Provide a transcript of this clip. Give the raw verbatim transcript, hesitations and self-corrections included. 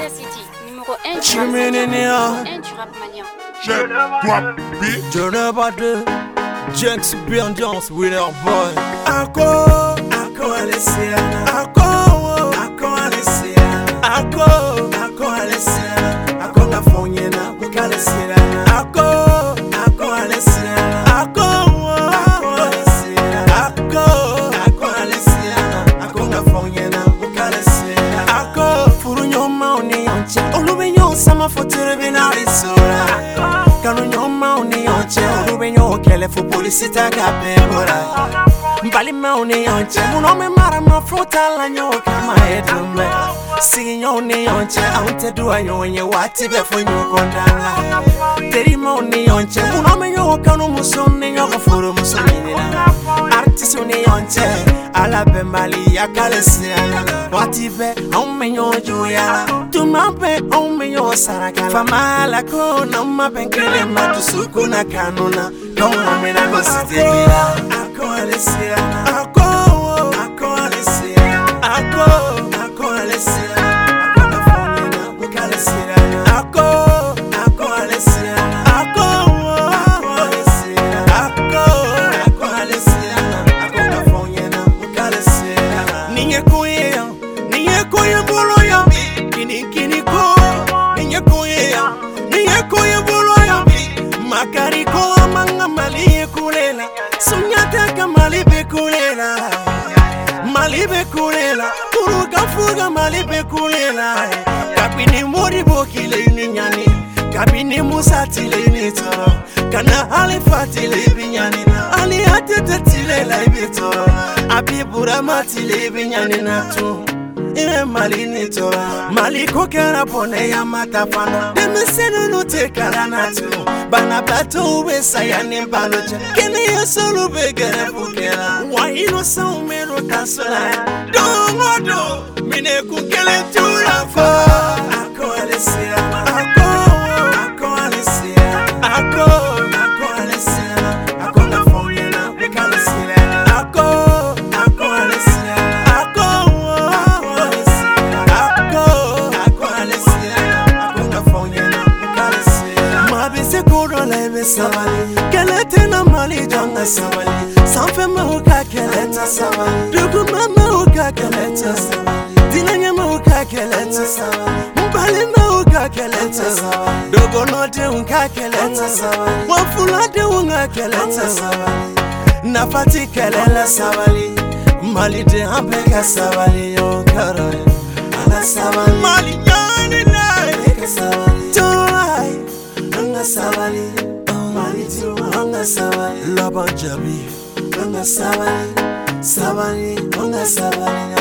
City, numéro un du rap malien. un du rap malien. Je ne pas de Jenks Ambiance with our boy. Ako, ako Alessiana. Ako, ako Alessiana. Ako, ako Alessiana. Ako nga fonyena, muka Alessiana. Ako, ako Alessiana. Ako, ako Alessiana. Ako, ako Alessiana. Ako nga fonyena, muka Alessiana. Ako, furu nyoma oni yonche. Olube nyo sama fotere binari sora. Kanu nyoma oni yonche. Olube nyo kele fu polisi taka pembora. Mbali maoni yonche. Muno me mara mafuta la nyoka maedumbe. Sigi nyoni yonche. Aunte dua yonye wati befo nyukondala. Teri maoni yonche. Muno me nyoka no musoni nyoka furu musoni nina. Artist uni yonche. Ala be mali ya kalesiana. Wati be aume nyoju ya. Tumabe aume nyo sarakala. Famala ko na mabe nkele matusuku na kanuna. Kona mena gositelia. Ako Alessiana. Ako, ako Alessiana. Ako, ako Alessiana. Ako na fonyena, muka Alessiana. Ako, ako Alessiana. Ako, ako Alessiana. Ako, ako Alessiana. Ako na fonyena, muka Alessiana. Ninye kuya, ninye kuya bolo ya. Kini kini ko, ninye kuya, ninye kuya bolo ya. Makari ko amanga mali kulela. Sunyata ka mali be kulela. Mali be kulela. Kuruga fuga mali be kulela. Kabini mori bokile ni nyani. Kabini musati le ni toro. Kana hali fati le binyani. Ali atete tile la ibitoro. Abi buramati le binyani na tu. Ine mali ni tora. Mali kokera pone ya matafano. Deme senu no tekala na tu. Bana plato ube sayani baloche. Kene ya solo begere fukela. Wa ino sa umero kasola. Dongo do. Mine kukele tula fa. Ako Alessiana. Ako, ako Alessiana. Ako, ako Alessiana. Ako na fonyena, muka Alessiana. Ako, ako Alessiana. Ako, ako Alessiana. Ako, ako Alessiana. Ako na fonyena, muka Alessiana. Mabise kuro lebe sabali. Kelete na mali jonga sabali. Sanfe mahuka keleta sabali. Dugu mama uka keleta sabali. Dinanya mahuka keleta sabali. Mbali mahuka keleta sabali. Dogo note unka keleta sabali. Wafula de unga keleta sabali. Nafati kelela sabali. Mali de ampeka sabali. Yo karo ala sabali. Mali nyani lai eka sabali. Torai anga sabali. Mali tu anga sabali. Laban jabi anga sabali. Sabali anga sabali.